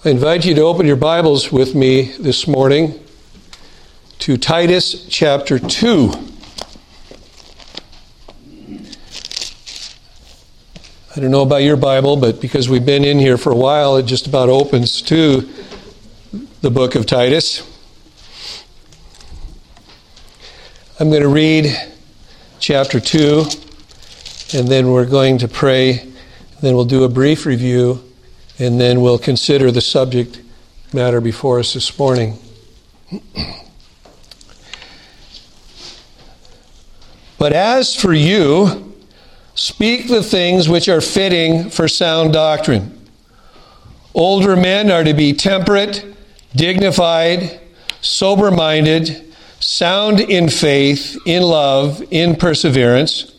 I invite you to open your Bibles with me this morning to Titus chapter 2. I don't know about your Bible, but because we've been in here for a while, it just about opens to the book of Titus. I'm going to read chapter 2, and then we're going to pray, then we'll do a brief review, and then we'll consider the subject matter before us this morning. But as for you, speak the things which are fitting for sound doctrine. Older men are to be temperate, dignified, sober-minded, sound in faith, in love, in perseverance.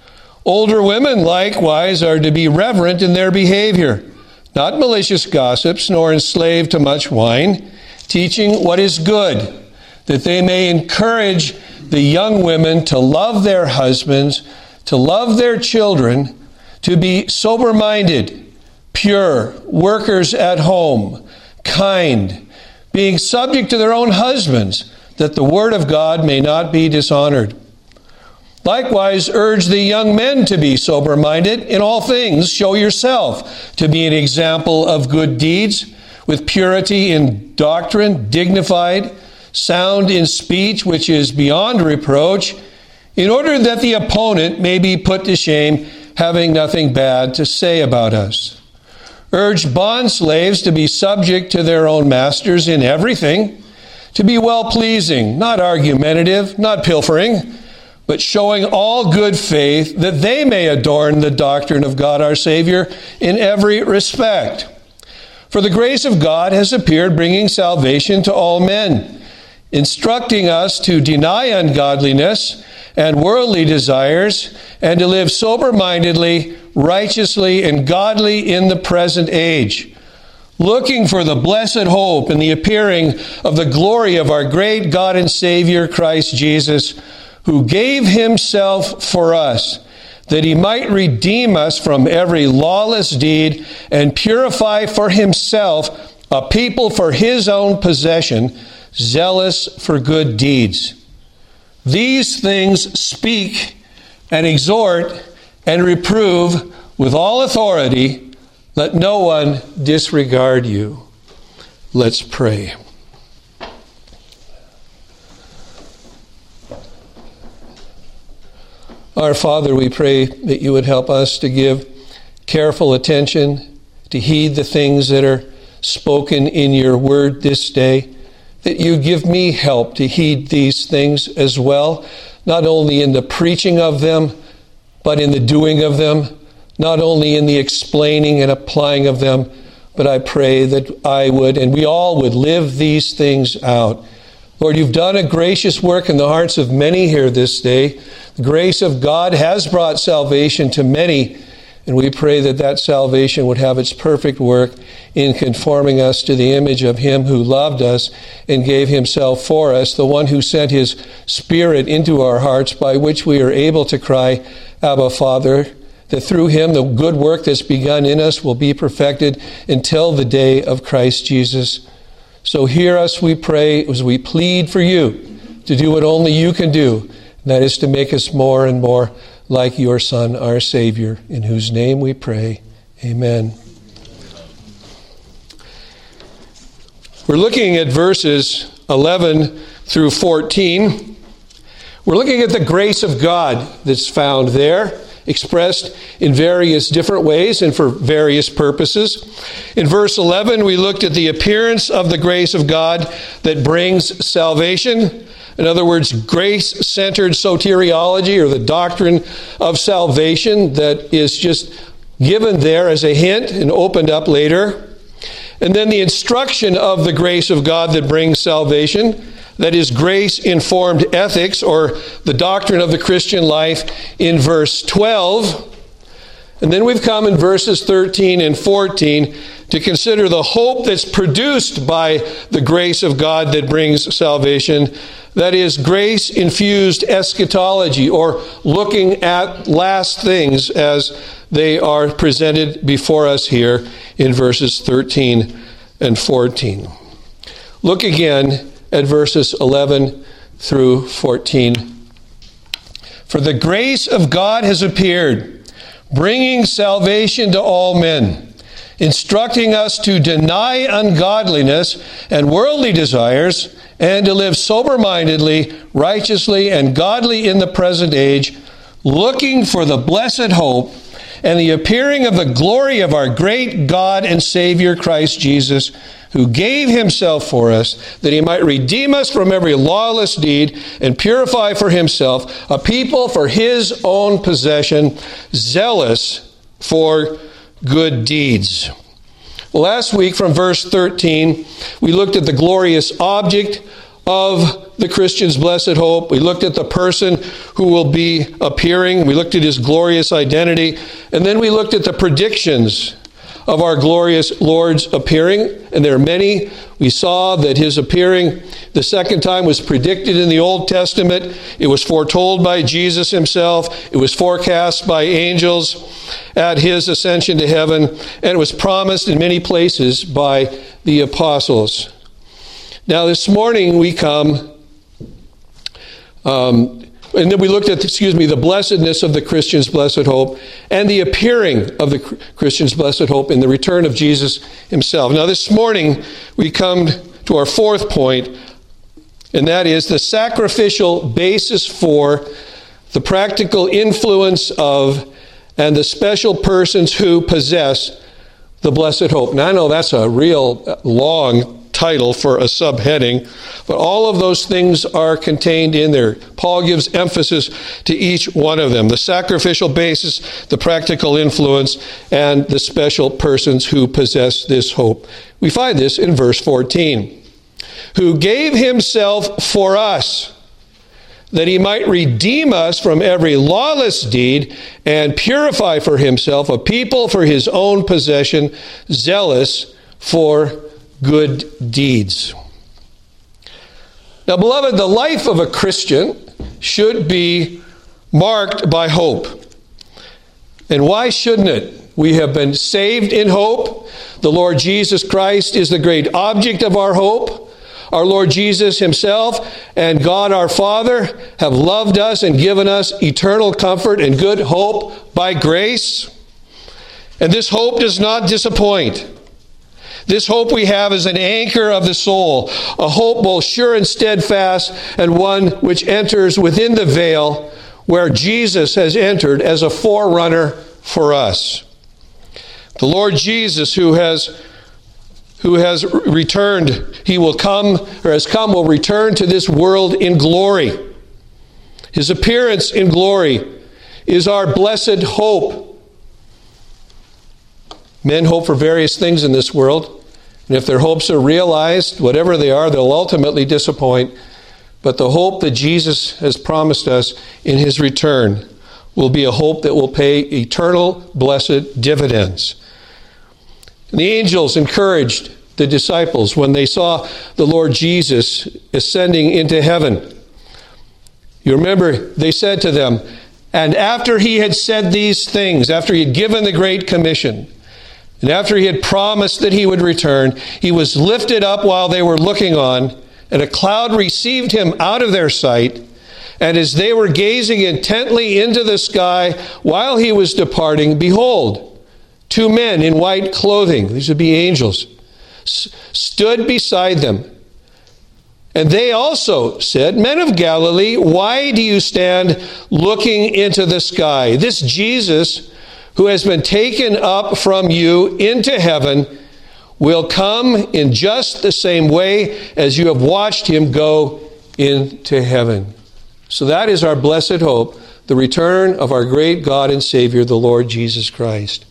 Older women likewise are to be reverent in their behavior, not malicious gossips, nor enslaved to much wine, teaching what is good, that they may encourage the young women to love their husbands, to love their children, to be sober-minded, pure, workers at home, kind, being subject to their own husbands, that the word of God may not be dishonored. Likewise, urge the young men to be sober-minded. In all things, show yourself to be an example of good deeds, with purity in doctrine, dignified, sound in speech, which is beyond reproach, in order that the opponent may be put to shame, having nothing bad to say about us. Urge bondslaves to be subject to their own masters in everything, to be well-pleasing, not argumentative, not pilfering, but showing all good faith, that they may adorn the doctrine of God our Savior in every respect. For the grace of God has appeared, bringing salvation to all men, instructing us to deny ungodliness and worldly desires, and to live sober-mindedly, righteously, and godly in the present age, looking for the blessed hope and the appearing of the glory of our great God and Savior, Christ Jesus, who gave himself for us, that he might redeem us from every lawless deed and purify for himself a people for his own possession, zealous for good deeds. These things speak and exhort and reprove with all authority. Let no one disregard you. Let's pray. Our Father, we pray that you would help us to give careful attention, to heed the things that are spoken in your word this day, that you give me help to heed these things as well, not only in the preaching of them, but in the doing of them, not only in the explaining and applying of them, but I pray that I would, and we all would, live these things out. Lord, you've done a gracious work in the hearts of many here this day. The grace of God has brought salvation to many, and we pray that that salvation would have its perfect work in conforming us to the image of him who loved us and gave himself for us, the one who sent his Spirit into our hearts, by which we are able to cry, Abba, Father, that through him the good work that's begun in us will be perfected until the day of Christ Jesus. So hear us, we pray, as we plead for you to do what only you can do, and that is to make us more and more like your Son, our Savior, in whose name we pray. Amen. We're looking at verses 11 through 14. We're looking at the grace of God that's found there, expressed in various different ways and for various purposes. In verse 11, we looked at the appearance of the grace of God that brings salvation. In other words, grace-centered soteriology, or the doctrine of salvation, that is just given there as a hint and opened up later. And then the instruction of the grace of God that brings salvation, that is grace-informed ethics, or the doctrine of the Christian life, in verse 12. And then we've come in verses 13 and 14 to consider the hope that's produced by the grace of God that brings salvation. That is grace-infused eschatology, or looking at last things as they are presented before us here in verses 13 and 14. Look again at verses 11 through 14. For the grace of God has appeared, bringing salvation to all men, instructing us to deny ungodliness and worldly desires, and to live sober-mindedly, righteously, and godly in the present age, looking for the blessed hope and the appearing of the glory of our great God and Savior Christ Jesus, who gave himself for us, that he might redeem us from every lawless deed and purify for himself a people for his own possession, zealous for good deeds. Well, last week from verse 13, we looked at the glorious object of the Christian's blessed hope. We looked at the person who will be appearing. We looked at his glorious identity. And then we looked at the predictions of our glorious Lord's appearing. And there are many. We saw that his appearing the second time was predicted in the Old Testament. It was foretold by Jesus himself. It was forecast by angels at his ascension to heaven. And it was promised in many places by the apostles. Now this morning we come, and then we looked at, the blessedness of the Christian's blessed hope and the appearing of the Christian's blessed hope in the return of Jesus himself. Now this morning we come to our fourth point, and that is the sacrificial basis for the practical influence of and the special persons who possess the blessed hope. Now I know that's a real long title for a subheading, but all of those things are contained in there. Paul gives emphasis to each one of them: the sacrificial basis, the practical influence, and the special persons who possess this hope. We find this in verse 14. Who gave himself for us, that he might redeem us from every lawless deed and purify for himself a people for his own possession, zealous for good deeds. Now, beloved, the life of a Christian should be marked by hope. And why shouldn't it? We have been saved in hope. The Lord Jesus Christ is the great object of our hope. Our Lord Jesus himself and God our Father have loved us and given us eternal comfort and good hope by grace. And this hope does not disappoint. This hope we have is an anchor of the soul, a hope both sure and steadfast, and one which enters within the veil where Jesus has entered as a forerunner for us. The Lord Jesus, who has returned, he will come, or has come, will return to this world in glory. His appearance in glory is our blessed hope. Men hope for various things in this world, and if their hopes are realized, whatever they are, they'll ultimately disappoint. But the hope that Jesus has promised us in his return will be a hope that will pay eternal blessed dividends. And the angels encouraged the disciples when they saw the Lord Jesus ascending into heaven. You remember, they said to them, and after he had said these things, after he had given the Great Commission, and after he had promised that he would return, he was lifted up while they were looking on, and a cloud received him out of their sight. And as they were gazing intently into the sky while he was departing, behold, two men in white clothing, these would be angels, stood beside them. And they also said, Men of Galilee, why do you stand looking into the sky? This Jesus, who has been taken up from you into heaven, will come in just the same way as you have watched him go into heaven. So that is our blessed hope, the return of our great God and Savior, the Lord Jesus Christ.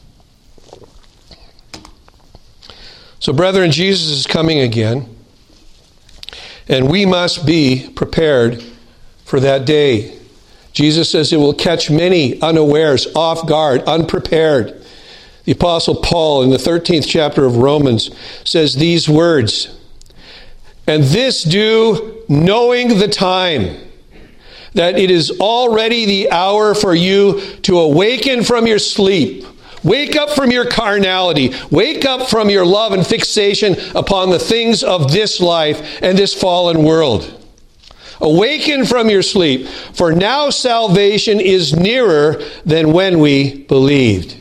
So, brethren, Jesus is coming again, and we must be prepared for that day. Jesus says it will catch many unawares, off guard, unprepared. The Apostle Paul in the 13th chapter of Romans says these words, and this do knowing the time, that it is already the hour for you to awaken from your sleep. Wake up from your carnality. Wake up from your love and fixation upon the things of this life and this fallen world. Awaken from your sleep, for now salvation is nearer than when we believed.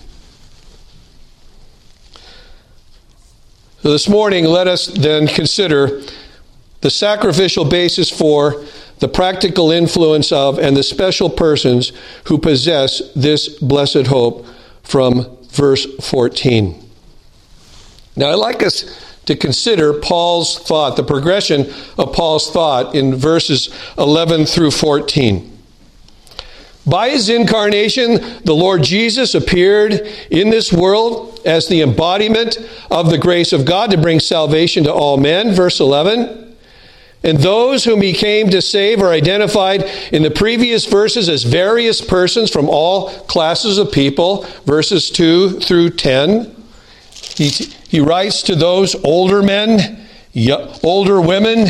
So this morning, let us then consider the sacrificial basis for, the practical influence of, and the special persons who possess this blessed hope from verse 14. Now, I'd like us to consider Paul's thought, the progression of Paul's thought in verses 11 through 14. By his incarnation, the Lord Jesus appeared in this world as the embodiment of the grace of God to bring salvation to all men, verse 11. And those whom he came to save are identified in the previous verses as various persons from all classes of people, verses 2 through 10. He writes to those older men, older women,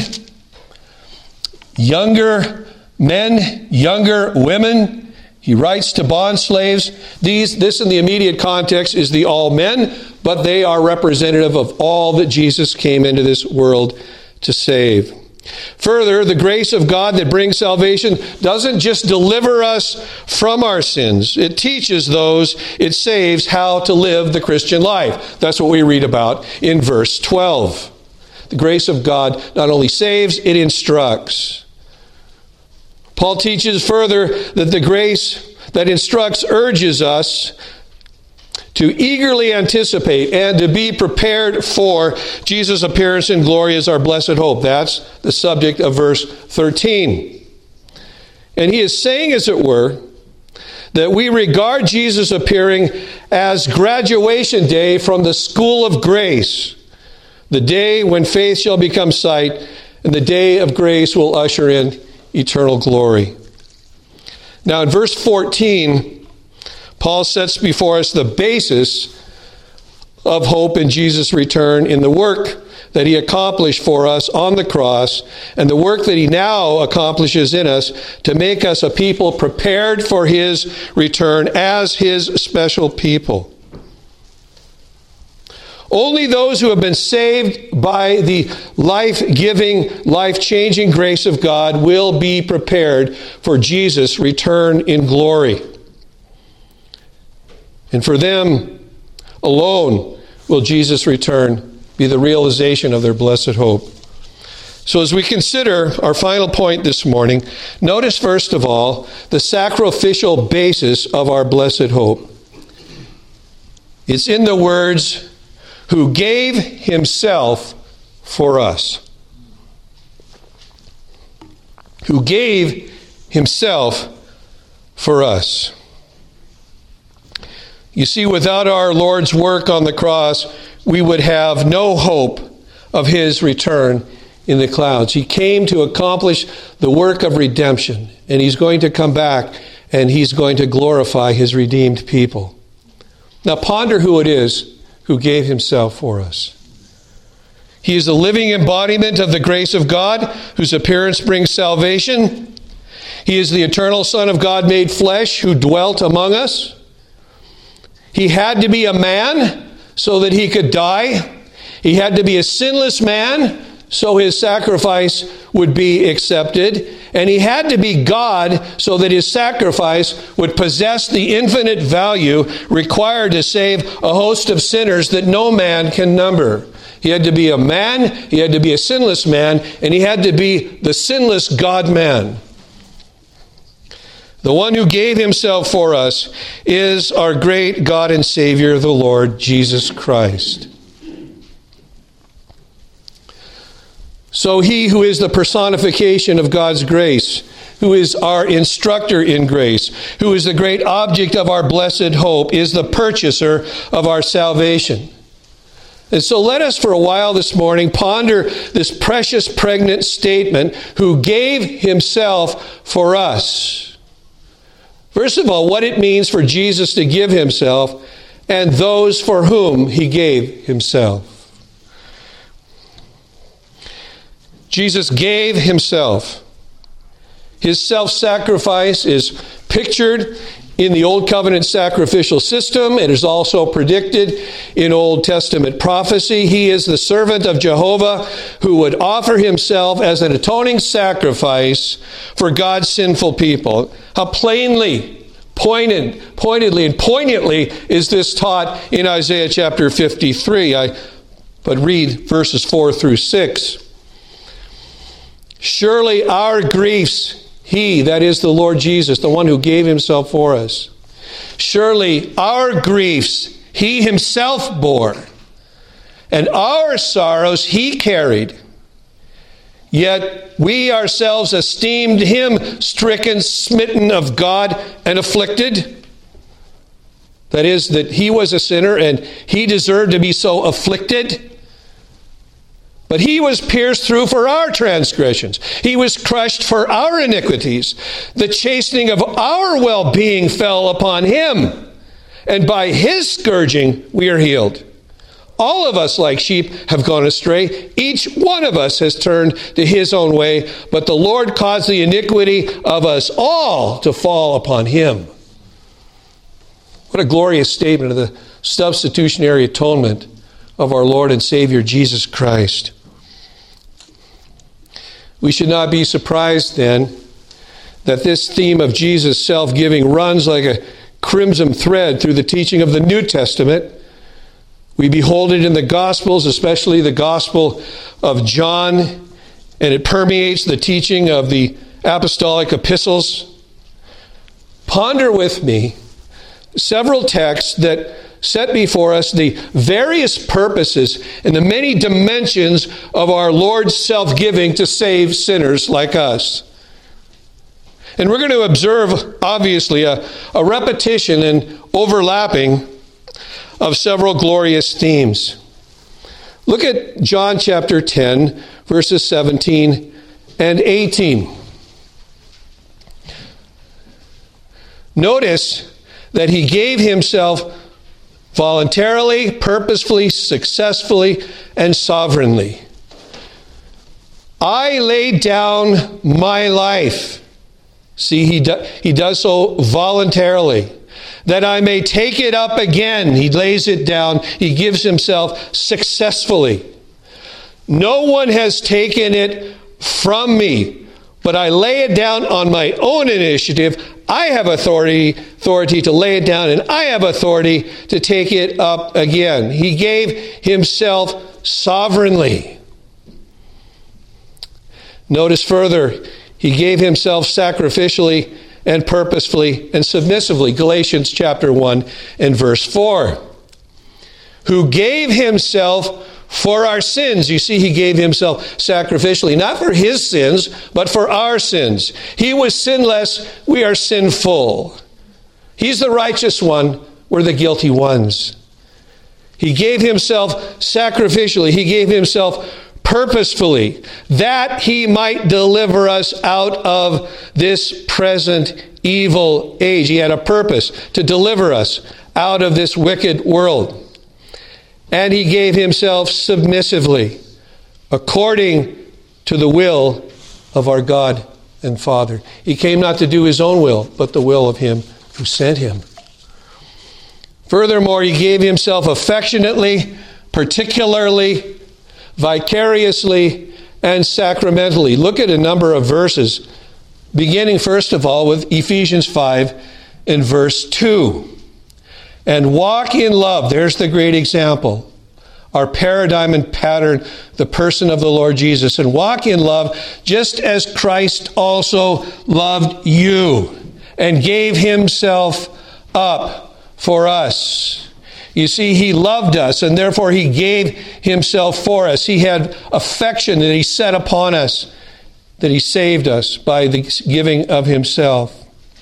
younger men, younger women. He writes to bondslaves. This in the immediate context is the all men, but they are representative of all that Jesus came into this world to save. Further, the grace of God that brings salvation doesn't just deliver us from our sins. It teaches those it saves how to live the Christian life. That's what we read about in verse 12. The grace of God not only saves, it instructs. Paul teaches further that the grace that instructs urges us to eagerly anticipate and to be prepared for Jesus' appearance in glory as our blessed hope. That's the subject of verse 13. And he is saying, as it were, that we regard Jesus appearing as graduation day from the school of grace, the day when faith shall become sight, and the day of grace will usher in eternal glory. Now in verse 14, Paul sets before us the basis of hope in Jesus' return in the work that he accomplished for us on the cross and the work that he now accomplishes in us to make us a people prepared for his return as his special people. Only those who have been saved by the life-giving, life-changing grace of God will be prepared for Jesus' return in glory. And for them alone will Jesus' return be the realization of their blessed hope. So as we consider our final point this morning, notice first of all the sacrificial basis of our blessed hope. It's in the words, who gave himself for us. Who gave himself for us. You see, without our Lord's work on the cross, we would have no hope of his return in the clouds. He came to accomplish the work of redemption, and he's going to come back, and he's going to glorify his redeemed people. Now ponder who it is who gave himself for us. He is the living embodiment of the grace of God, whose appearance brings salvation. He is the eternal Son of God made flesh, who dwelt among us. He had to be a man so that he could die. He had to be a sinless man so his sacrifice would be accepted. And he had to be God so that his sacrifice would possess the infinite value required to save a host of sinners that no man can number. He had to be a man, he had to be a sinless man, and he had to be the sinless God-man. The one who gave himself for us is our great God and Savior, the Lord Jesus Christ. So he who is the personification of God's grace, who is our instructor in grace, who is the great object of our blessed hope, is the purchaser of our salvation. And so let us for a while this morning ponder this precious pregnant statement, who gave himself for us. First of all, what it means for Jesus to give himself and those for whom he gave himself. Jesus gave himself. His self-sacrifice is pictured in the Old Covenant sacrificial system. It is also predicted in Old Testament prophecy. He is the servant of Jehovah who would offer himself as an atoning sacrifice for God's sinful people. How plainly, pointedly, and poignantly is this taught in Isaiah chapter 53. But read verses 4 through 6. Surely our griefs, he, that is the Lord Jesus, the one who gave himself for us, surely our griefs he himself bore, and our sorrows he carried. Yet we ourselves esteemed him stricken, smitten of God, and afflicted. That is, that he was a sinner and he deserved to be so afflicted. But he was pierced through for our transgressions. He was crushed for our iniquities. The chastening of our well-being fell upon him, and by his scourging we are healed. All of us, like sheep, have gone astray. Each one of us has turned to his own way, but the Lord caused the iniquity of us all to fall upon him. What a glorious statement of the substitutionary atonement of our Lord and Savior Jesus Christ. We should not be surprised then that this theme of Jesus' self-giving runs like a crimson thread through the teaching of the New Testament. We behold it in the Gospels, especially the Gospel of John, and it permeates the teaching of the apostolic epistles. Ponder with me several texts that set before us the various purposes and the many dimensions of our Lord's self-giving to save sinners like us. And we're going to observe, obviously, a repetition and overlapping of several glorious themes. Look at John chapter 10, verses 17 and 18. Notice that he gave himself voluntarily, purposefully, successfully, and sovereignly. I laid down my life. See, he does so voluntarily. That I may take it up again. He lays it down. He gives himself successfully. No one has taken it from me, but I lay it down on my own initiative. I have authority to lay it down, and I have authority to take it up again. He gave himself sovereignly. Notice further, he gave himself sacrificially and purposefully and submissively. Galatians chapter 1 and verse 4. Who gave himself for our sins. You see, he gave himself sacrificially, not for his sins, but for our sins. He was sinless, we are sinful. He's the righteous one, we're the guilty ones. He gave himself sacrificially, he gave himself purposefully, that he might deliver us out of this present evil age. He had a purpose to deliver us out of this wicked world. And he gave himself submissively, according to the will of our God and Father. He came not to do his own will, but the will of him who sent him. Furthermore, he gave himself affectionately, particularly, vicariously, and sacramentally. Look at a number of verses, beginning first of all with Ephesians 5 and verse 2. And walk in love. There's the great example. Our paradigm and pattern, the person of the Lord Jesus. And walk in love just as Christ also loved you and gave himself up for us. You see, he loved us, and therefore he gave himself for us. He had affection that he set upon us, that he saved us by the giving of himself.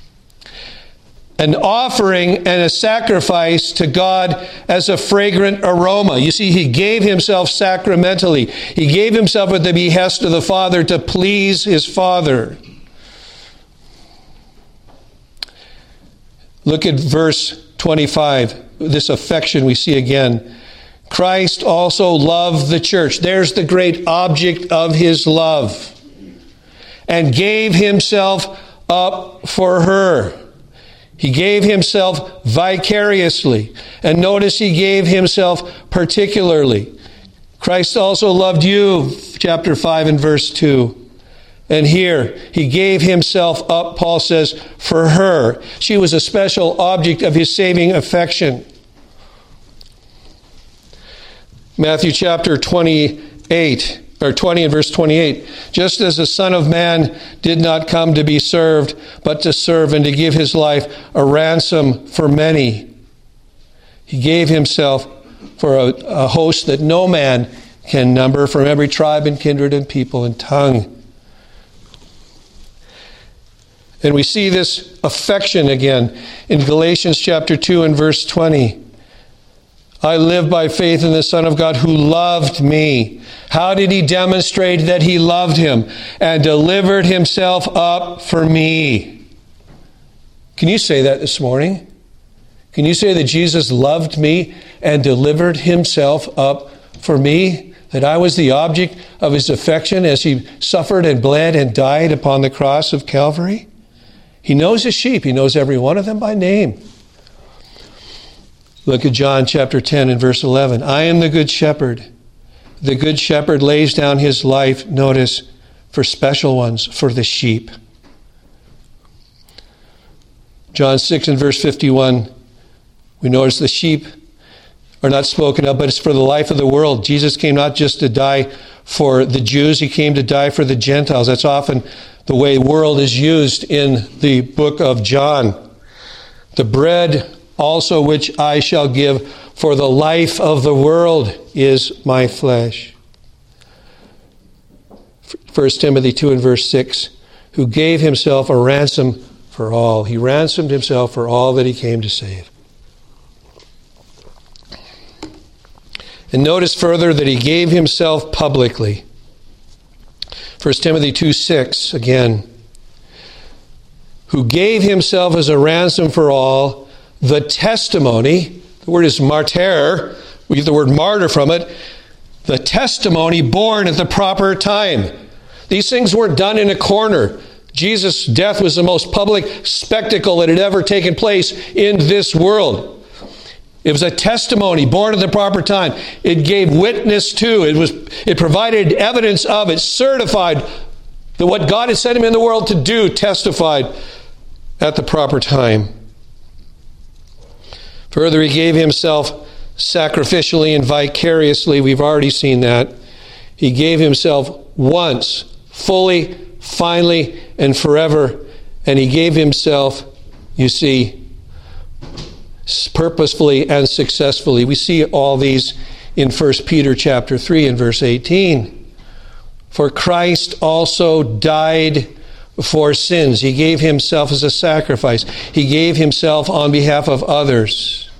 An offering and a sacrifice to God as a fragrant aroma. You see, he gave himself sacramentally. He gave himself at the behest of the Father to please his Father. Look at verse 25. This affection we see again. Christ also loved the church. There's the great object of his love. And gave himself up for her. He gave himself vicariously. And notice he gave himself particularly. Christ also loved you, chapter 5 and verse 2. And here, he gave himself up, Paul says, for her. She was a special object of his saving affection. Matthew chapter 28, or 20 and verse 28. Just as the Son of Man did not come to be served, but to serve and to give his life a ransom for many. He gave himself for a host that no man can number, from every tribe and kindred and people and tongue. And we see this affection again in Galatians chapter 2 and verse 20. I live by faith in the Son of God who loved me. How did he demonstrate that he loved him? And delivered himself up for me. Can you say that this morning? Can you say that Jesus loved me and delivered himself up for me? That I was the object of his affection as he suffered and bled and died upon the cross of Calvary? He knows his sheep. He knows every one of them by name. Look at John chapter 10 and verse 11. I am the good shepherd. The good shepherd lays down his life, notice, for special ones, for the sheep. John 6 and verse 51, we notice the sheep are not spoken of, but it's for the life of the world. Jesus came not just to die for the Jews, he came to die for the Gentiles. That's often the way world is used in the book of John. The bread also which I shall give for the life of the world is my flesh. 1 Timothy 2 and verse 6, who gave himself a ransom for all. He ransomed himself for all that he came to save. And notice further that he gave himself publicly. 1 Timothy 2:6 again. Who gave himself as a ransom for all, the testimony, the word is martyr, we get the word martyr from it, the testimony born at the proper time. These things weren't done in a corner. Jesus' death was the most public spectacle that had ever taken place in this world. It was a testimony born at the proper time. It gave witness to. It provided evidence of. It certified that what God had sent him in the world to do testified at the proper time. Further, he gave himself sacrificially and vicariously. We've already seen that. He gave himself once, fully, finally, and forever. And he gave himself, you see, purposefully and successfully. We see all these in 1 Peter chapter 3 and verse 18. For Christ also died for sins. He gave himself as a sacrifice. He gave himself on behalf of others.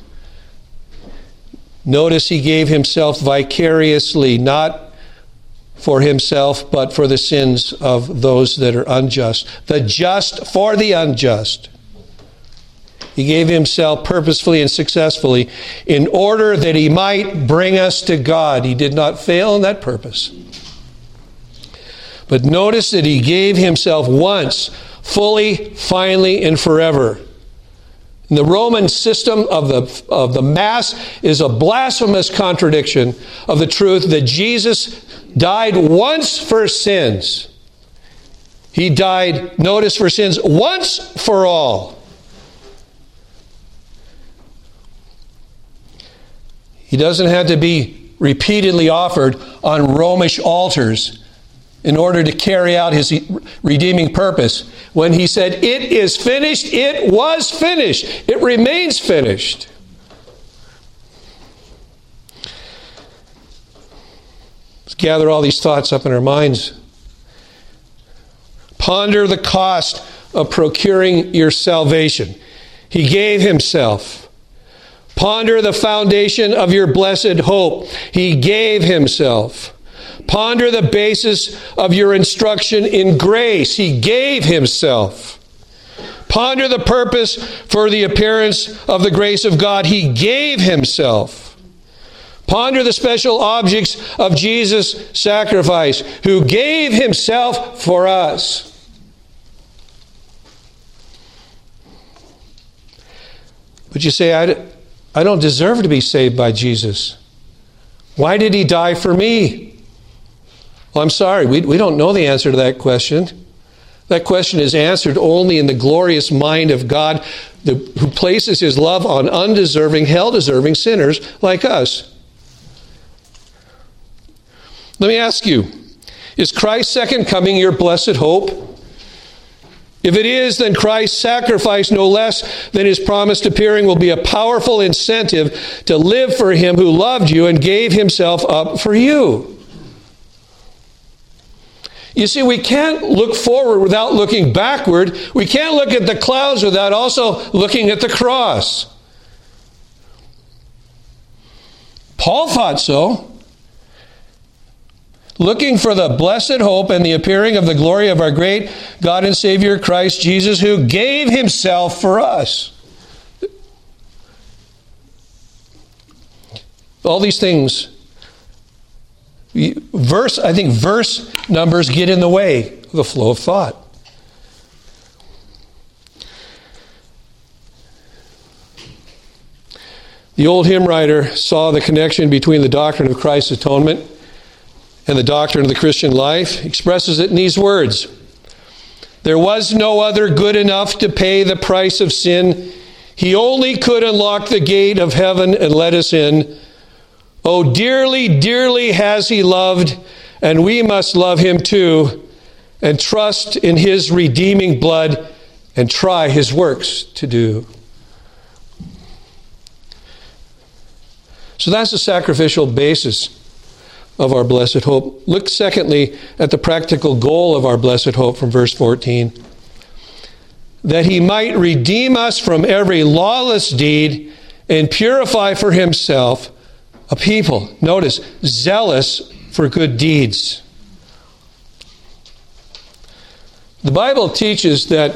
Notice he gave himself vicariously, not for himself, but for the sins of those that are unjust. The just for the unjust. He gave himself purposefully and successfully in order that he might bring us to God. He did not fail in that purpose. But notice that he gave himself once, fully, finally, and forever. And the Roman system of the Mass is a blasphemous contradiction of the truth that Jesus died once for sins. He died, notice, for sins once for all. He doesn't have to be repeatedly offered on Romish altars in order to carry out his redeeming purpose. When he said, it is finished, it was finished. It remains finished. Let's gather all these thoughts up in our minds. Ponder the cost of procuring your salvation. He gave himself. Ponder the foundation of your blessed hope. He gave himself. Ponder the basis of your instruction in grace. He gave himself. Ponder the purpose for the appearance of the grace of God. He gave himself. Ponder the special objects of Jesus' sacrifice, who gave himself for us. But you say, I don't deserve to be saved by Jesus. Why did he die for me? Well, I'm sorry, we don't know the answer to that question. That question is answered only in the glorious mind of God who places his love on undeserving, hell-deserving sinners like us. Let me ask you, is Christ's second coming your blessed hope? If it is, then Christ's sacrifice, no less than his promised appearing, will be a powerful incentive to live for him who loved you and gave himself up for you. You see, we can't look forward without looking backward. We can't look at the clouds without also looking at the cross. Paul thought so. Looking for the blessed hope and the appearing of the glory of our great God and Savior Christ Jesus, who gave himself for us. All these things, I think verse numbers get in the way of the flow of thought. The old hymn writer saw the connection between the doctrine of Christ's atonement and the doctrine of the Christian life, expresses it in these words. There was no other good enough to pay the price of sin. He only could unlock the gate of heaven and let us in. Oh, dearly, dearly has he loved, and we must love him too, and trust in his redeeming blood, and try his works to do. So that's the sacrificial basis of our blessed hope. Look secondly at the practical goal of our blessed hope from verse 14. That he might redeem us from every lawless deed and purify for himself a people, notice, zealous for good deeds. The Bible teaches that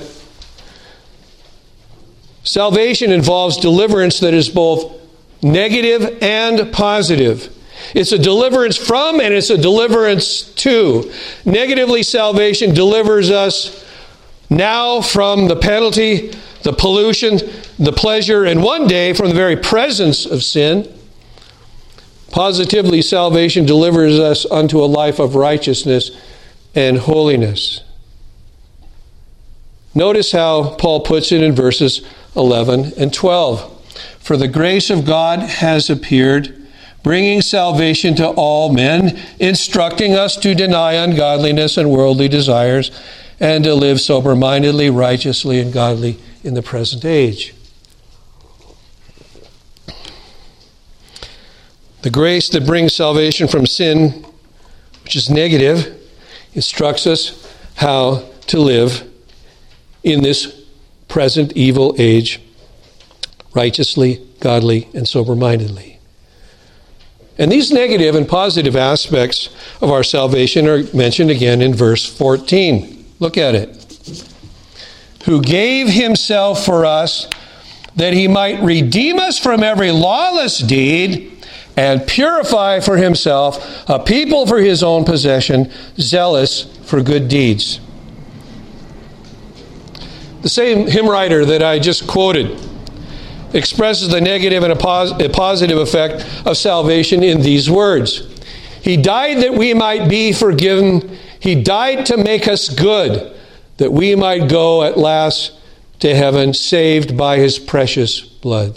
salvation involves deliverance that is both negative and positive. It's a deliverance from and it's a deliverance to. Negatively, salvation delivers us now from the penalty, the pollution, the pleasure, and one day from the very presence of sin. Positively, salvation delivers us unto a life of righteousness and holiness. Notice how Paul puts it in verses 11 and 12. For the grace of God has appeared, bringing salvation to all men, instructing us to deny ungodliness and worldly desires, and to live sober-mindedly, righteously, and godly in the present age. The grace that brings salvation from sin, which is negative, instructs us how to live in this present evil age, righteously, godly, and sober-mindedly. And these negative and positive aspects of our salvation are mentioned again in verse 14. Look at it. Who gave himself for us that he might redeem us from every lawless deed and purify for himself a people for his own possession, zealous for good deeds. The same hymn writer that I just quoted expresses the negative and a positive effect of salvation in these words. He died that we might be forgiven. He died to make us good, that we might go at last to heaven, saved by his precious blood.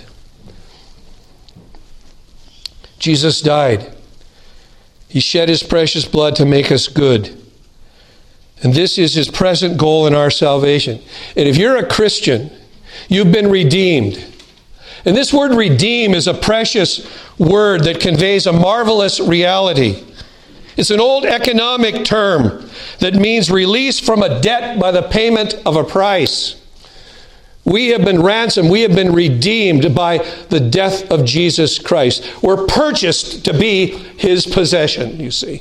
Jesus died. He shed his precious blood to make us good. And this is his present goal in our salvation. And if you're a Christian, you've been redeemed. And this word redeem is a precious word that conveys a marvelous reality. It's an old economic term that means release from a debt by the payment of a price. We have been ransomed. We have been redeemed by the death of Jesus Christ. We're purchased to be his possession, you see.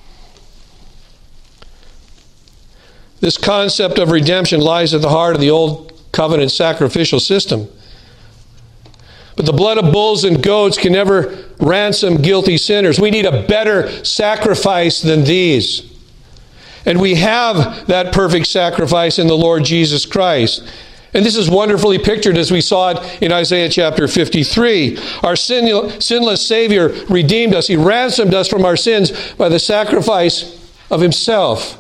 This concept of redemption lies at the heart of the old covenant sacrificial system. But the blood of bulls and goats can never ransom guilty sinners. We need a better sacrifice than these. And we have that perfect sacrifice in the Lord Jesus Christ. And this is wonderfully pictured as we saw it in Isaiah chapter 53. Our sinless Savior redeemed us. He ransomed us from our sins by the sacrifice of himself.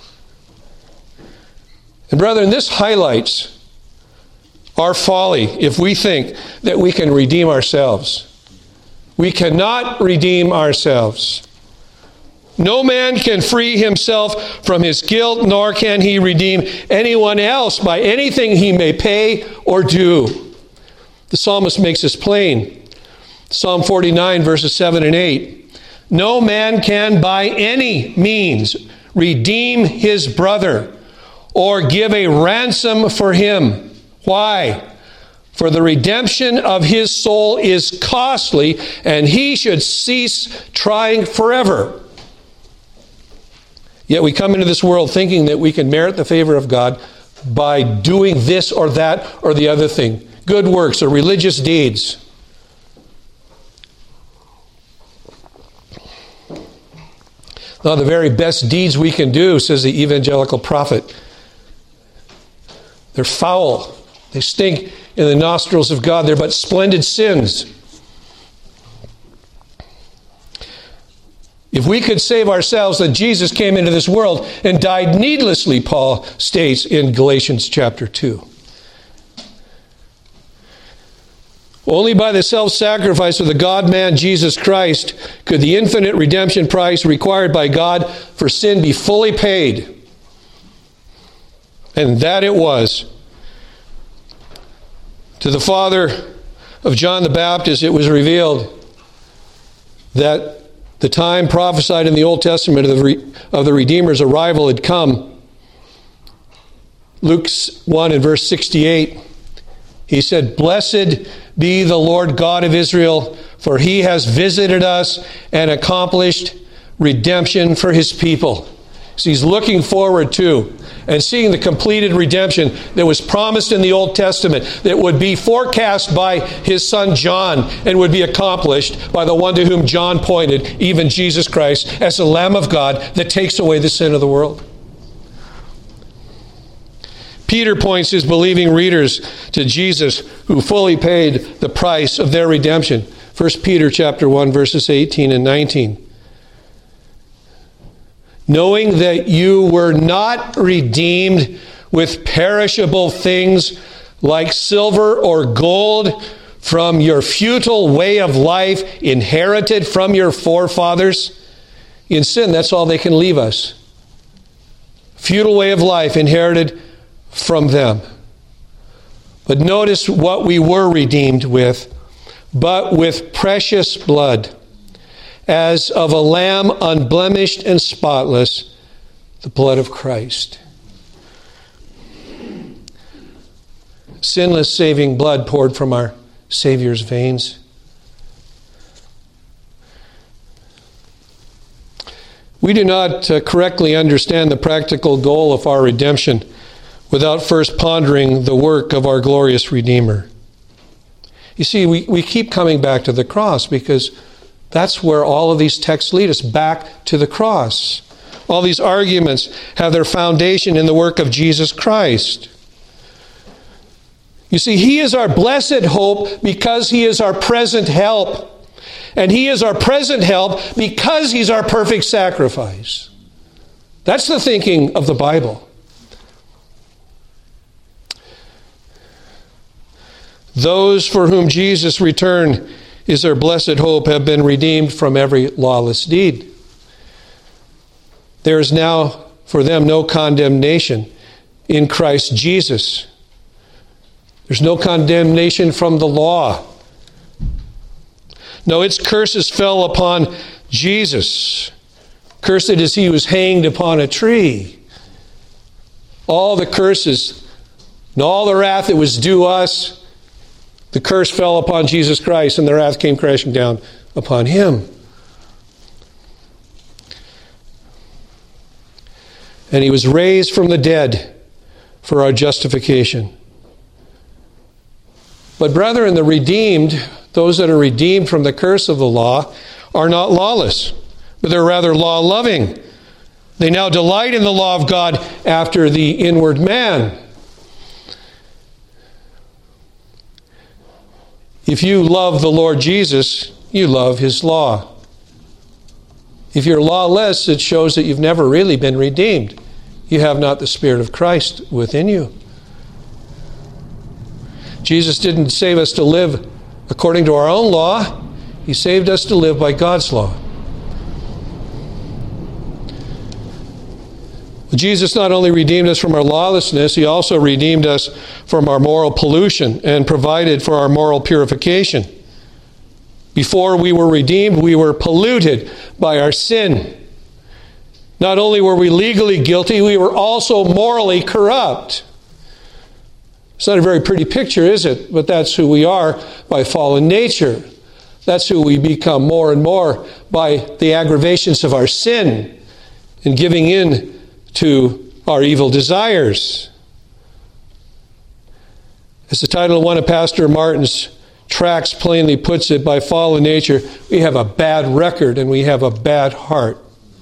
And brethren, this highlights our folly if we think that we can redeem ourselves. We cannot redeem ourselves. No man can free himself from his guilt, nor can he redeem anyone else by anything he may pay or do. The psalmist makes this plain. Psalm 49, verses 7 and 8. No man can by any means redeem his brother or give a ransom for him. Why? For the redemption of his soul is costly, and he should cease trying forever. Yet we come into this world thinking that we can merit the favor of God by doing this or that or the other thing. Good works or religious deeds. Now, the very best deeds we can do, says the evangelical prophet, they're foul. They stink in the nostrils of God. They're but splendid sins. If we could save ourselves, then Jesus came into this world and died needlessly, Paul states in Galatians chapter 2. Only by the self-sacrifice of the God-man Jesus Christ could the infinite redemption price required by God for sin be fully paid. And that it was. To the father of John the Baptist, it was revealed that the time prophesied in the Old Testament of the Redeemer's arrival had come. Luke 1 and verse 68, he said, "Blessed be the Lord God of Israel, for he has visited us and accomplished redemption for his people." So he's looking forward to and seeing the completed redemption that was promised in the Old Testament, that would be forecast by his son John and would be accomplished by the one to whom John pointed, even Jesus Christ, as the Lamb of God that takes away the sin of the world. Peter points his believing readers to Jesus, who fully paid the price of their redemption. 1 Peter chapter 1, verses 18 and 19. Knowing that you were not redeemed with perishable things like silver or gold from your futile way of life inherited from your forefathers. In sin, that's all they can leave us. Futile way of life inherited from them. But notice what we were redeemed with, but with precious blood, as of a lamb unblemished and spotless, the blood of Christ. Sinless saving blood poured from our Savior's veins. We do not correctly understand the practical goal of our redemption without first pondering the work of our glorious Redeemer. You see, we keep coming back to the cross because that's where all of these texts lead us, back to the cross. All these arguments have their foundation in the work of Jesus Christ. You see, he is our blessed hope because he is our present help. And he is our present help because he's our perfect sacrifice. That's the thinking of the Bible. Those for whom Jesus' return is their blessed hope have been redeemed from every lawless deed. There is now for them no condemnation in Christ Jesus. There's no condemnation from the law. No, its curses fell upon Jesus. Cursed is he who was hanged upon a tree. All the curses and all the wrath that was due us, the curse fell upon Jesus Christ, and the wrath came crashing down upon him. And he was raised from the dead for our justification. But brethren, the redeemed, those that are redeemed from the curse of the law, are not lawless, but they're rather law-loving. They now delight in the law of God after the inward man. If you love the Lord Jesus, you love his law. If you're lawless, it shows that you've never really been redeemed. You have not the Spirit of Christ within you. Jesus didn't save us to live according to our own law. He saved us to live by God's law. Jesus not only redeemed us from our lawlessness, he also redeemed us from our moral pollution and provided for our moral purification. Before we were redeemed, we were polluted by our sin. Not only were we legally guilty, we were also morally corrupt. It's not a very pretty picture, is it? But that's who we are by fallen nature. That's who we become more and more by the aggravations of our sin and giving in to our evil desires. As the title of one of Pastor Martin's tracts plainly puts it, by fallen nature, we have a bad record and we have a bad heart.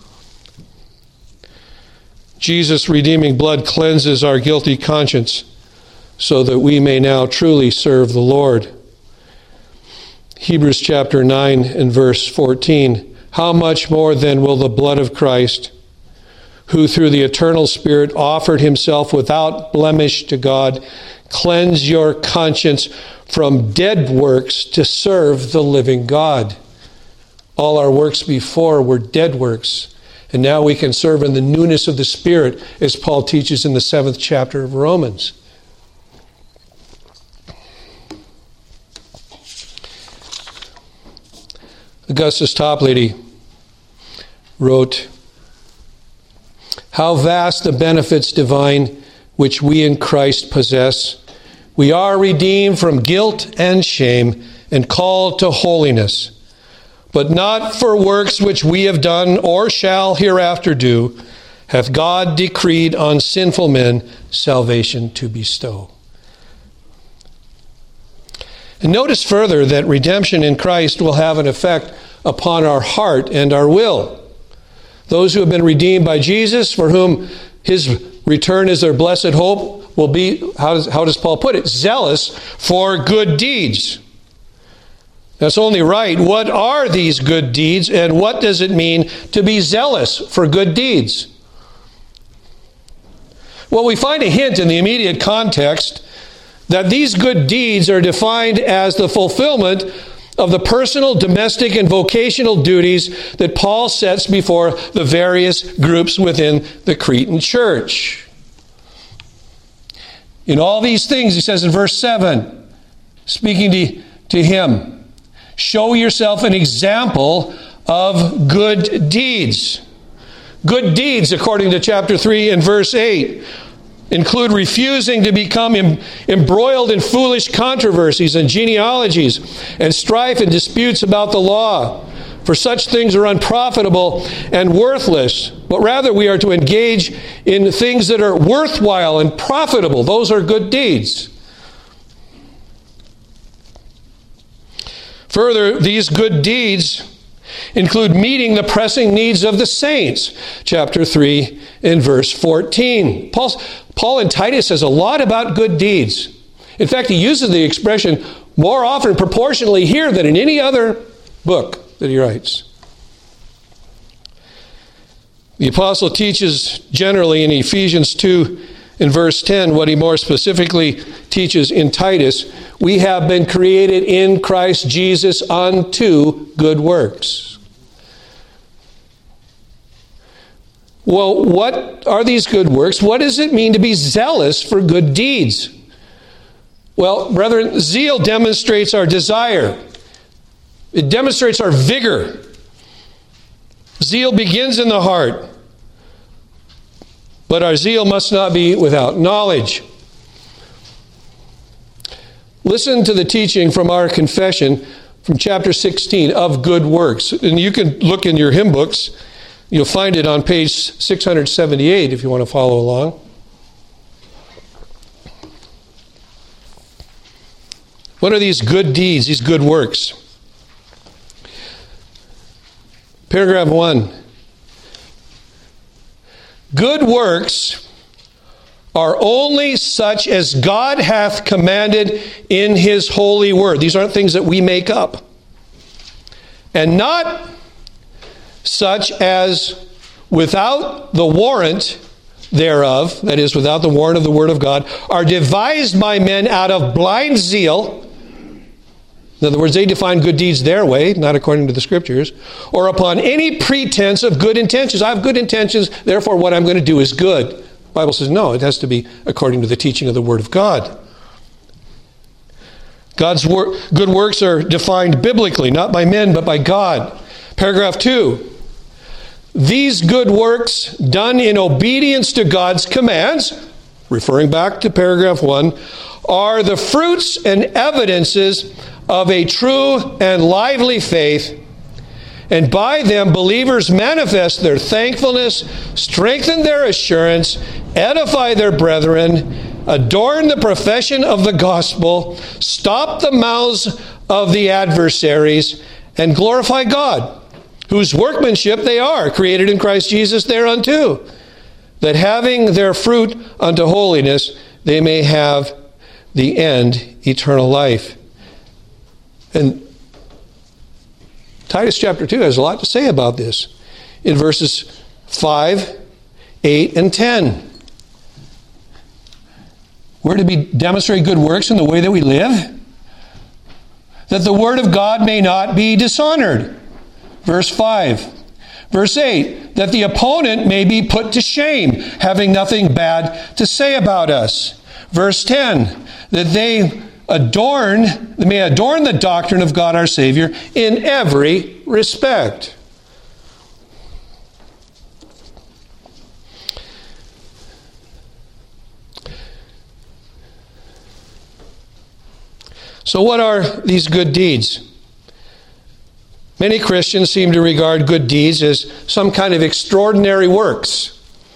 Jesus' redeeming blood cleanses our guilty conscience so that we may now truly serve the Lord. Hebrews chapter 9 and verse 14. How much more then will the blood of Christ, who through the eternal Spirit offered himself without blemish to God, cleanse your conscience from dead works to serve the living God. All our works before were dead works, and now we can serve in the newness of the Spirit, as Paul teaches in the 7th chapter of Romans. Augustus Toplady wrote, "How vast the benefits divine which we in Christ possess. We are redeemed from guilt and shame and called to holiness, but not for works which we have done or shall hereafter do, hath God decreed on sinful men salvation to bestow." And notice further that redemption in Christ will have an effect upon our heart and our will. Those who have been redeemed by Jesus, for whom his return is their blessed hope, will be, how does Paul put it, zealous for good deeds. That's only right. What are these good deeds, and what does it mean to be zealous for good deeds? Well, we find a hint in the immediate context that these good deeds are defined as the fulfillment of the personal, domestic, and vocational duties that Paul sets before the various groups within the Cretan church. In all these things, he says in verse 7, speaking to him, show yourself an example of good deeds. Good deeds, according to chapter 3 and verse 8, include refusing to become embroiled in foolish controversies and genealogies and strife and disputes about the law. For such things are unprofitable and worthless, but rather we are to engage in things that are worthwhile and profitable. Those are good deeds. Further, these good deeds include meeting the pressing needs of the saints. Chapter 3 and verse 14. Paul in Titus says a lot about good deeds. In fact, he uses the expression more often proportionally here than in any other book that he writes. The apostle teaches generally in Ephesians 2 and verse 10 what he more specifically teaches in Titus. We have been created in Christ Jesus unto good works. Well, what are these good works? What does it mean to be zealous for good deeds? Well, brethren, zeal demonstrates our desire. It demonstrates our vigor. Zeal begins in the heart. But our zeal must not be without knowledge. Listen to the teaching from our confession from chapter 16 of good works. And you can look in your hymn books. You'll find it on page 678 if you want to follow along. What are these good deeds, these good works? Paragraph 1. Good works are only such as God hath commanded in his holy word. These aren't things that we make up. And not such as without the warrant thereof, that is, without the warrant of the word of God, are devised by men out of blind zeal. In other words, they define good deeds their way, not according to the Scriptures, or upon any pretense of good intentions. I have good intentions, therefore what I'm going to do is good. The Bible says no, it has to be according to the teaching of the Word of God. God's good works are defined biblically, not by men, but by God. Paragraph 2. These good works done in obedience to God's commands, referring back to paragraph 1, are the fruits and evidences of a true and lively faith, and by them believers manifest their thankfulness, strengthen their assurance, edify their brethren, adorn the profession of the gospel, stop the mouths of the adversaries, and glorify God, whose workmanship they are, created in Christ Jesus thereunto, that having their fruit unto holiness, they may have the end, eternal life. And Titus chapter 2 has a lot to say about this in verses 5, 8, and 10. We're to demonstrate good works in the way that we live, that the word of God may not be dishonored. Verse 5. Verse 8, that the opponent may be put to shame, having nothing bad to say about us. Verse 10, that they may adorn the doctrine of God our Savior in every respect. So what are these good deeds? Many Christians seem to regard good deeds as some kind of extraordinary works.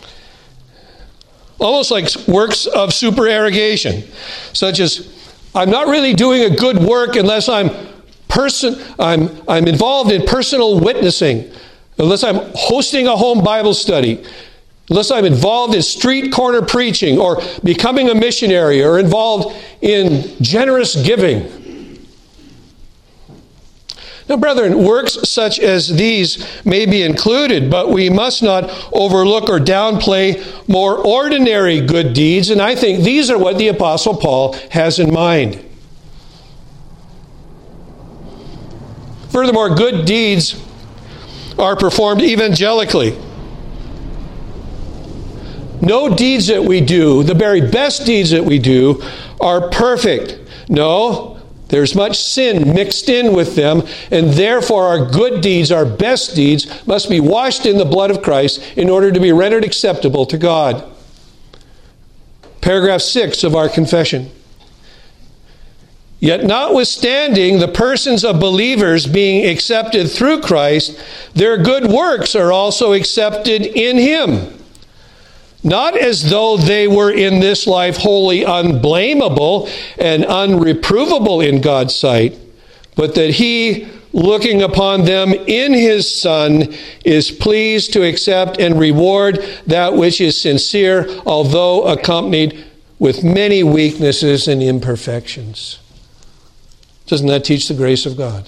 Almost like works of supererogation, such as, I'm not really doing a good work unless I'm involved in personal witnessing, unless I'm hosting a home Bible study, unless I'm involved in street corner preaching or becoming a missionary or involved in generous giving. Now, brethren, works such as these may be included, but we must not overlook or downplay more ordinary good deeds, and I think these are what the Apostle Paul has in mind. Furthermore, good deeds are performed evangelically. No deeds that we do, the very best deeds that we do, are perfect. No, there's much sin mixed in with them, and therefore our good deeds, our best deeds, must be washed in the blood of Christ in order to be rendered acceptable to God. Paragraph 6 of our confession. Yet notwithstanding the persons of believers being accepted through Christ, their good works are also accepted in Him. Not as though they were in this life wholly unblameable and unreprovable in God's sight, but that He, looking upon them in His Son, is pleased to accept and reward that which is sincere, although accompanied with many weaknesses and imperfections. Doesn't that teach the grace of God?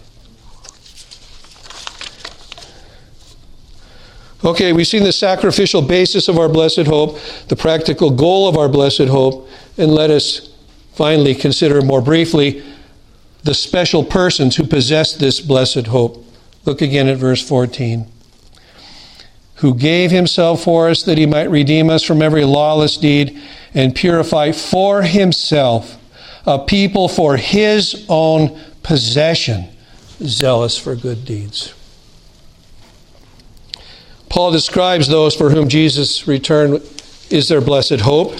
Okay, we've seen the sacrificial basis of our blessed hope, the practical goal of our blessed hope, and let us finally consider more briefly the special persons who possess this blessed hope. Look again at verse 14. Who gave Himself for us that He might redeem us from every lawless deed and purify for Himself a people for His own possession, zealous for good deeds. Paul describes those for whom Jesus' return is their blessed hope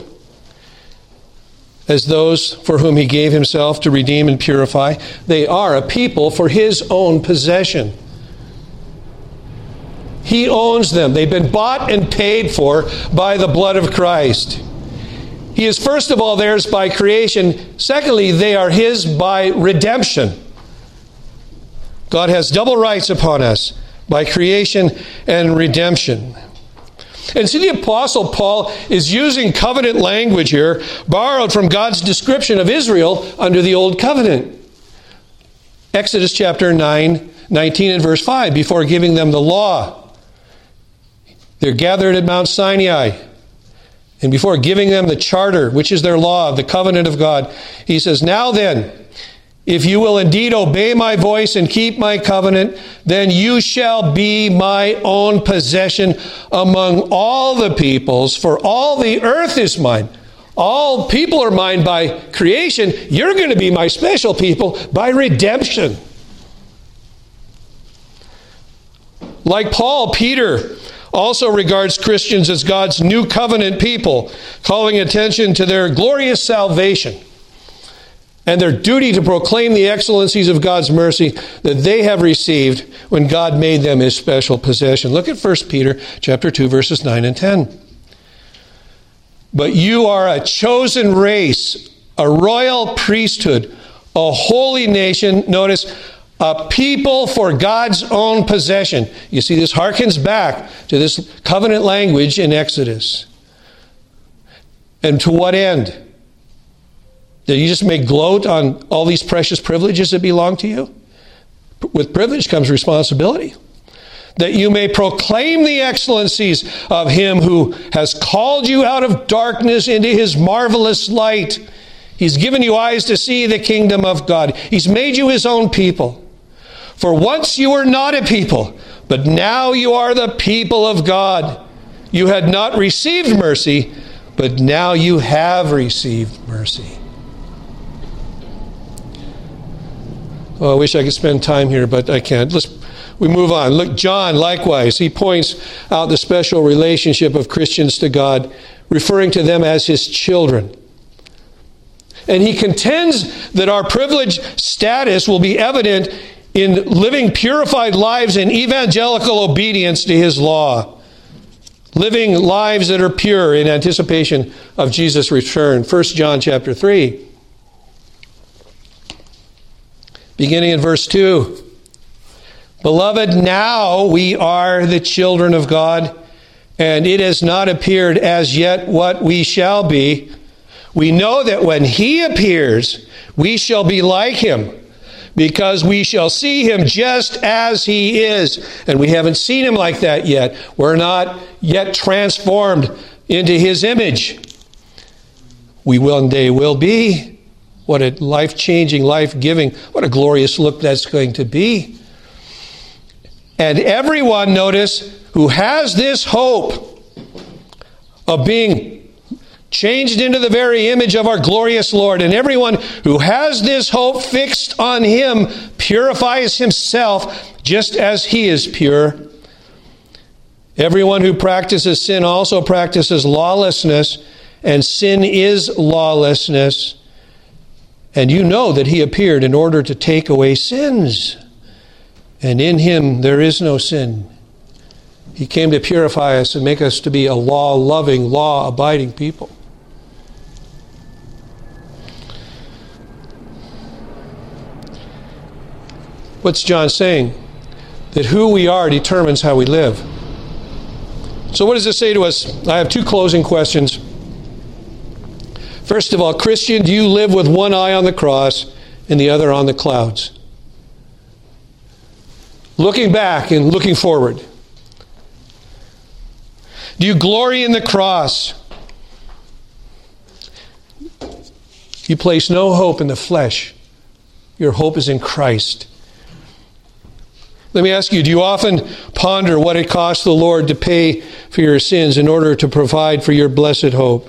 as those for whom He gave Himself to redeem and purify. They are a people for His own possession. He owns them. They've been bought and paid for by the blood of Christ. He is first of all theirs by creation. Secondly, they are His by redemption. God has double rights upon us, by creation and redemption. And see, the Apostle Paul is using covenant language here, borrowed from God's description of Israel under the Old Covenant. Exodus chapter 19 and verse 5, before giving them the law. They're gathered at Mount Sinai. And before giving them the charter, which is their law, the covenant of God, he says, "Now then, if you will indeed obey my voice and keep my covenant, then you shall be my own possession among all the peoples, for all the earth is mine." All people are mine by creation. You're going to be my special people by redemption. Like Paul, Peter also regards Christians as God's new covenant people, calling attention to their glorious salvation and their duty to proclaim the excellencies of God's mercy that they have received when God made them his special possession. Look at 1 Peter chapter 2, verses 9 and 10. "But you are a chosen race, a royal priesthood, a holy nation," notice, "a people for God's own possession." You see, this harkens back to this covenant language in Exodus. And to what end? That you just may gloat on all these precious privileges that belong to you? With privilege comes responsibility. That you may proclaim the excellencies of him who has called you out of darkness into his marvelous light. He's given you eyes to see the kingdom of God. He's made you his own people. For once you were not a people, but now you are the people of God. You had not received mercy, but now you have received mercy. Oh, I wish I could spend time here, but I can't. We move on. Look, John, likewise, he points out the special relationship of Christians to God, referring to them as his children. And he contends that our privileged status will be evident in living purified lives in evangelical obedience to his law. Living lives that are pure in anticipation of Jesus' return. 1 John chapter 3. Beginning in verse 2. "Beloved, now we are the children of God, and it has not appeared as yet what we shall be. We know that when he appears, we shall be like him, because we shall see him just as he is." And we haven't seen him like that yet. We're not yet transformed into his image. We one day will be. What a life-changing, life-giving, what a glorious look that's going to be. "And everyone," notice, "who has this hope of being changed into the very image of our glorious Lord, and everyone who has this hope fixed on him purifies himself just as he is pure. Everyone who practices sin also practices lawlessness, and sin is lawlessness. And you know that he appeared in order to take away sins, and in him there is no sin." He came to purify us and make us to be a law-loving, law-abiding people. What's John saying? That who we are determines how we live. So what does this say to us? I have two closing questions. First of all, Christian, do you live with one eye on the cross and the other on the clouds? Looking back and looking forward. Do you glory in the cross? You place no hope in the flesh. Your hope is in Christ. Let me ask you, do you often ponder what it cost the Lord to pay for your sins in order to provide for your blessed hope?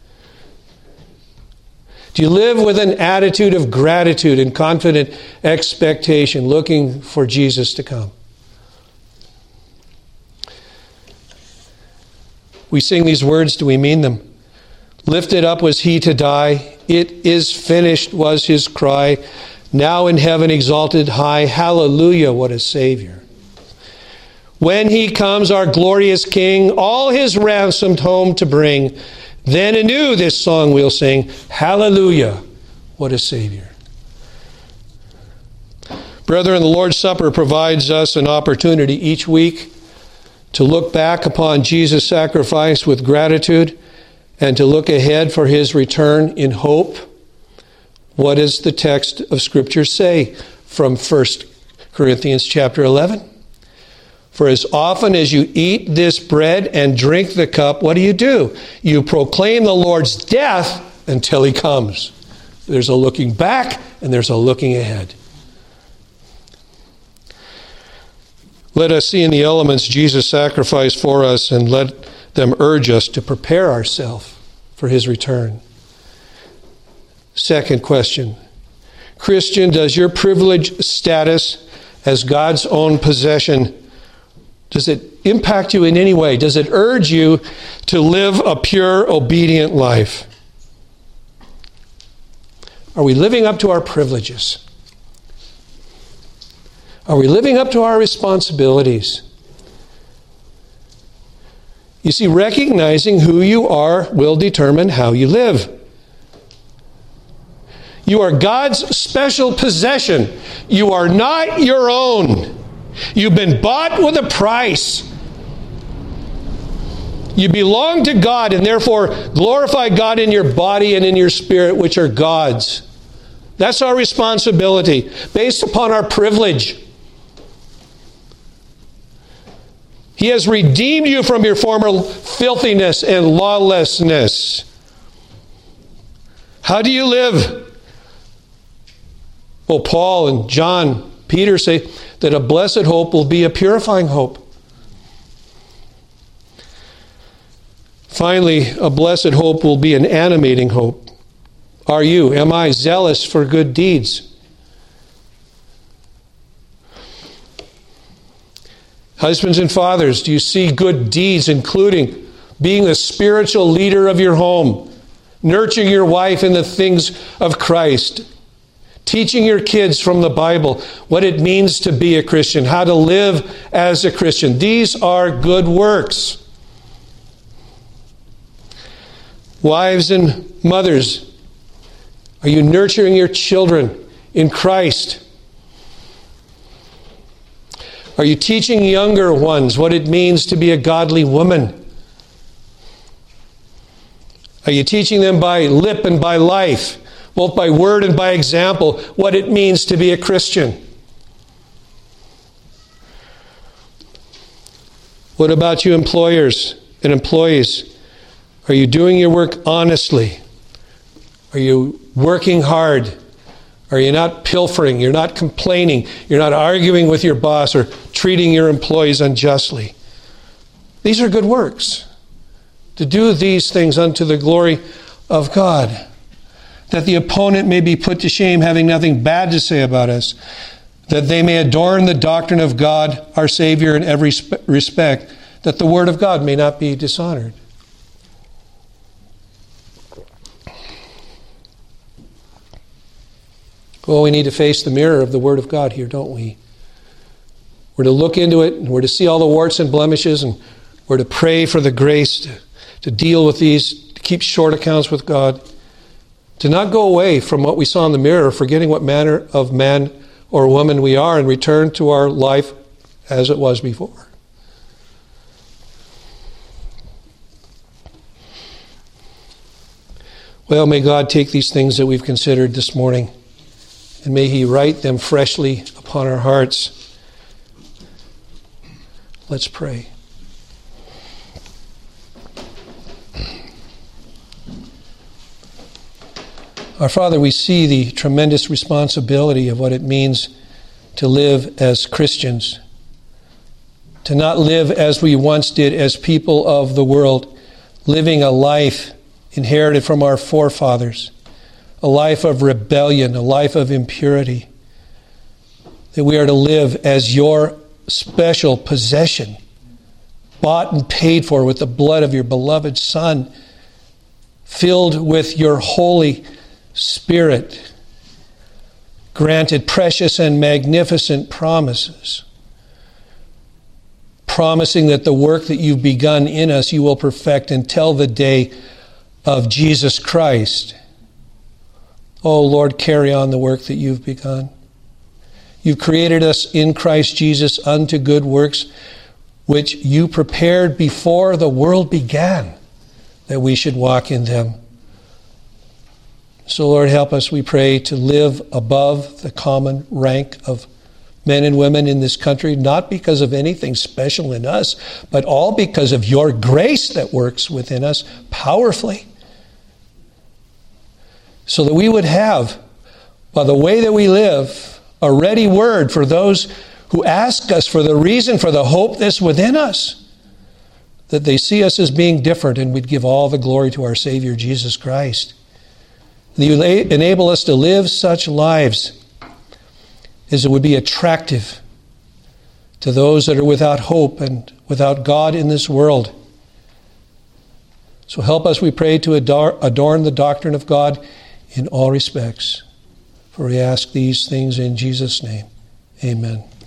Do you live with an attitude of gratitude and confident expectation, looking for Jesus to come? We sing these words, do we mean them? "Lifted up was he to die. It is finished was his cry. Now in heaven exalted high. Hallelujah, what a Savior. When he comes, our glorious King, all his ransomed home to bring, then anew this song we'll sing. Hallelujah, what a Savior." Brethren, the Lord's Supper provides us an opportunity each week to look back upon Jesus' sacrifice with gratitude, and to look ahead for his return in hope. What does the text of Scripture say from 1 Corinthians chapter 11? For as often as you eat this bread and drink the cup, what do? You proclaim the Lord's death until he comes. There's a looking back and there's a looking ahead. Let us see in the elements Jesus sacrificed for us, and let them urge us to prepare ourselves for his return. Second question. Christian, does your privileged status as God's own possession, does it impact you in any way? Does it urge you to live a pure, obedient life? Are we living up to our privileges? Are we living up to our responsibilities? You see, recognizing who you are will determine how you live. You are God's special possession. You are not your own. You've been bought with a price. You belong to God, and therefore glorify God in your body and in your spirit, which are God's. That's our responsibility, based upon our privilege. He has redeemed you from your former filthiness and lawlessness. How do you live? Well, Paul and John, Peter say that a blessed hope will be a purifying hope. Finally, a blessed hope will be an animating hope. Am I zealous for good deeds? Husbands and fathers, do you see good deeds, including being the spiritual leader of your home, nurturing your wife in the things of Christ, teaching your kids from the Bible what it means to be a Christian, how to live as a Christian? These are good works. Wives and mothers, are you nurturing your children in Christ? Are you teaching younger ones what it means to be a godly woman? Are you teaching them by lip and by life, both by word and by example, what it means to be a Christian? What about you employers and employees? Are you doing your work honestly? Are you working hard? Are you not pilfering? You're not complaining. You're not arguing with your boss or treating your employees unjustly. These are good works. To do these things unto the glory of God, that the opponent may be put to shame, having nothing bad to say about us, that they may adorn the doctrine of God, our Savior, in every respect, that the word of God may not be dishonored. Well, we need to face the mirror of the Word of God here, don't we? We're to look into it, and we're to see all the warts and blemishes, and we're to pray for the grace to deal with these, to keep short accounts with God, to not go away from what we saw in the mirror, forgetting what manner of man or woman we are, and return to our life as it was before. Well, may God take these things that we've considered this morning, and may He write them freshly upon our hearts. Let's pray. Our Father, we see the tremendous responsibility of what it means to live as Christians, to not live as we once did as people of the world, living a life inherited from our forefathers, a life of rebellion, a life of impurity, that we are to live as your special possession, bought and paid for with the blood of your beloved Son, filled with your Holy Spirit, granted precious and magnificent promises, promising that the work that you've begun in us you will perfect until the day of Jesus Christ. Oh Lord, carry on the work that you've begun. You've created us in Christ Jesus unto good works, which you prepared before the world began, that we should walk in them. So, Lord, help us, we pray, to live above the common rank of men and women in this country, not because of anything special in us, but all because of your grace that works within us powerfully. So that we would have, by the way that we live, a ready word for those who ask us for the reason for the hope that's within us, that they see us as being different, and we'd give all the glory to our Savior, Jesus Christ. And you enable us to live such lives as it would be attractive to those that are without hope and without God in this world. So help us, we pray, to adorn the doctrine of God in all respects. For we ask these things in Jesus' name. Amen.